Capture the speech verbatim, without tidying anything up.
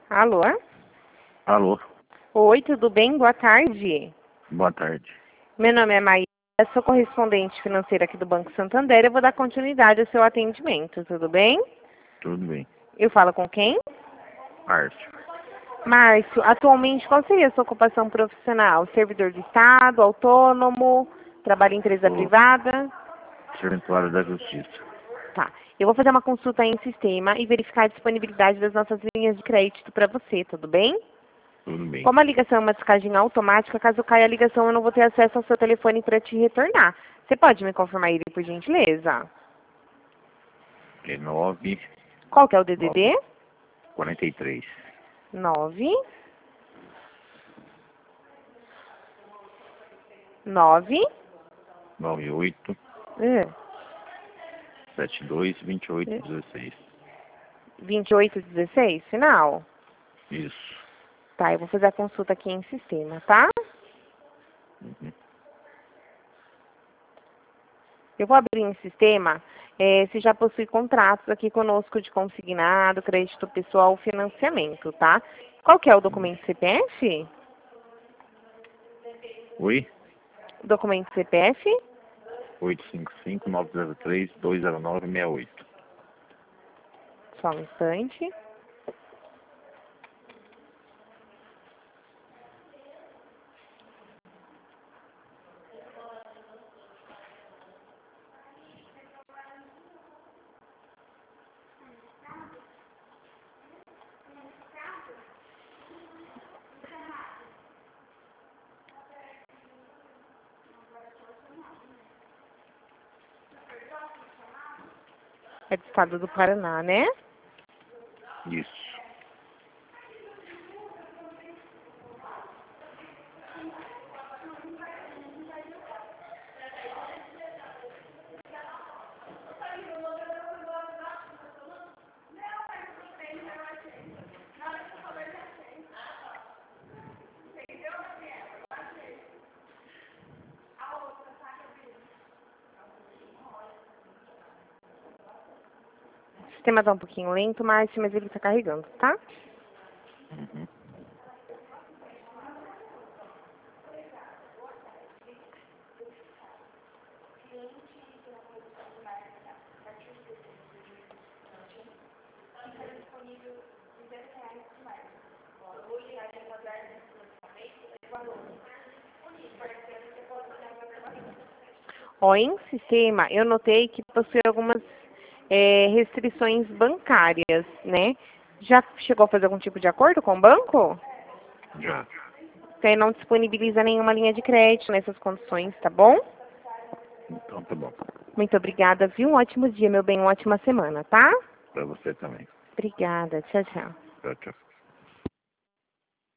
Alô? Alô, Oi, tudo bem? Boa tarde. boa tarde. Meu nome é Maíra, sou correspondente financeira aqui do Banco Santander. Eu vou dar continuidade ao seu atendimento, tudo bem? Tudo bem. Eu falo com quem? Márcio, Márcio, atualmente qual seria a sua ocupação profissional? Servidor do Estado, autônomo, trabalha em empresa sou privada? serventuário da Justiça. Tá. Eu vou fazer uma consulta em sistema e verificar a disponibilidade das nossas linhas de crédito para você, tudo bem? Tudo bem. Como a ligação é uma descagem automática, caso caia a ligação, eu não vou ter acesso ao seu telefone para te retornar. Você pode me confirmar ele, por gentileza? É nove, Qual que é o D D nove, D? quarenta e três, nove. nove. nove oito, É. sete dois, vinte e oito, dezesseis. vinte e oito dezesseis, final? Isso. Tá, eu vou fazer a consulta aqui em sistema, tá? Uhum. Eu vou abrir em sistema é, se já possui contratos aqui conosco de consignado, crédito pessoal ou financiamento, tá? Qual que é o documento C P F? Oi? Documento C P F? oito cinco cinco, nove zero três, dois zero nove, seis oito. Só um instante. É do estado do Paraná, né? Isso. O sistema tá um pouquinho lento, Márcio, mas ele tá carregando, tá? Uhum. Ó, em sistema, eu notei que possui algumas é, restrições bancárias, né? Já chegou a fazer algum tipo de acordo com o banco? Já. Você não disponibiliza nenhuma linha de crédito nessas condições, tá bom? Então tá bom. Muito obrigada, viu? Um ótimo dia, meu bem, uma ótima semana, tá? Pra você também. Obrigada, tchau, tchau. Tchau, tchau.